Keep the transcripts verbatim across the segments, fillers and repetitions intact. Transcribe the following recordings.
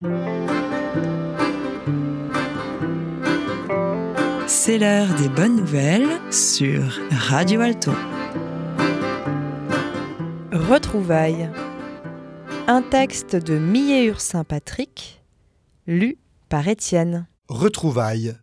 C'est l'heure des bonnes nouvelles sur Radio Alto. Retrouvailles. Un texte de Millet-Ursin-Patrick, lu par Étienne. Retrouvailles.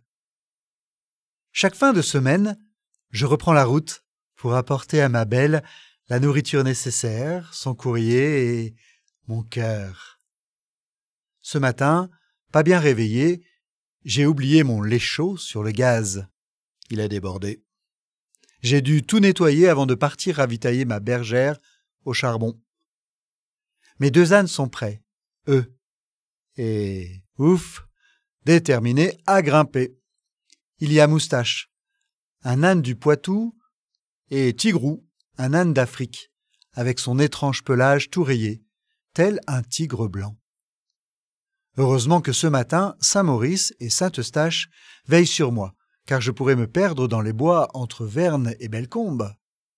Chaque fin de semaine, je reprends la route pour apporter à ma belle la nourriture nécessaire, son courrier et mon cœur. Ce matin, pas bien réveillé, j'ai oublié mon lait chaud sur le gaz. Il a débordé. J'ai dû tout nettoyer avant de partir ravitailler ma bergère au charbon. Mes deux ânes sont prêts, eux, et ouf, déterminés à grimper. Il y a Moustache, un âne du Poitou, et Tigrou, un âne d'Afrique, avec son étrange pelage tout rayé, tel un tigre blanc. Heureusement que ce matin, Saint-Maurice et Saint-Eustache veillent sur moi, car je pourrais me perdre dans les bois entre Verne et Bellecombe.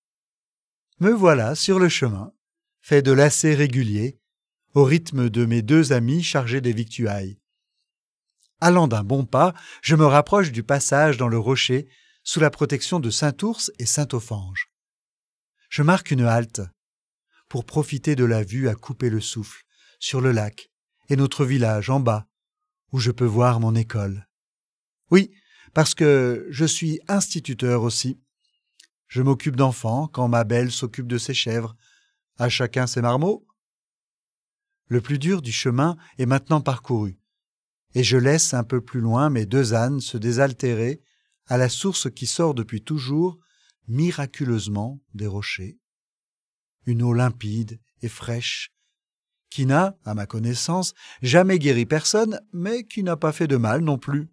Me voilà sur le chemin, fait de lacets réguliers, au rythme de mes deux amis chargés des victuailles. Allant d'un bon pas, je me rapproche du passage dans le rocher, sous la protection de Saint-Ours et Saint-Ophange. Je marque une halte, pour profiter de la vue à couper le souffle, sur le lac, et notre village en bas, où je peux voir mon école. Oui, parce que je suis instituteur aussi. Je m'occupe d'enfants quand ma belle s'occupe de ses chèvres. À chacun ses marmots. Le plus dur du chemin est maintenant parcouru, et je laisse un peu plus loin mes deux ânes se désaltérer à la source qui sort depuis toujours, miraculeusement, des rochers. Une eau limpide et fraîche, qui n'a, à ma connaissance, jamais guéri personne, mais qui n'a pas fait de mal non plus.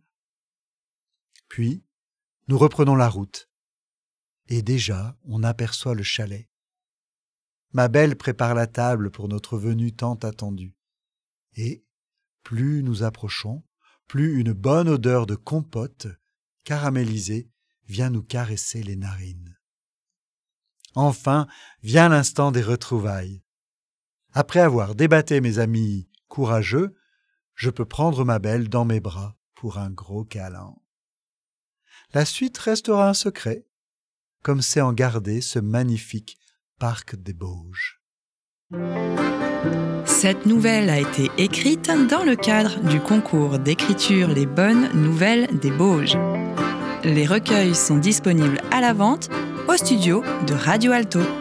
Puis, nous reprenons la route. Et déjà, on aperçoit le chalet. Ma belle prépare la table pour notre venue tant attendue. Et, plus nous approchons, plus une bonne odeur de compote, caramélisée, vient nous caresser les narines. Enfin, vient l'instant des retrouvailles. Après avoir débatté mes amis courageux, je peux prendre ma belle dans mes bras pour un gros câlin. La suite restera un secret, comme c'est en garder ce magnifique parc des Bauges. Cette nouvelle a été écrite dans le cadre du concours d'écriture Les Bonnes Nouvelles des Bauges. Les recueils sont disponibles à la vente au studio de Radio Alto.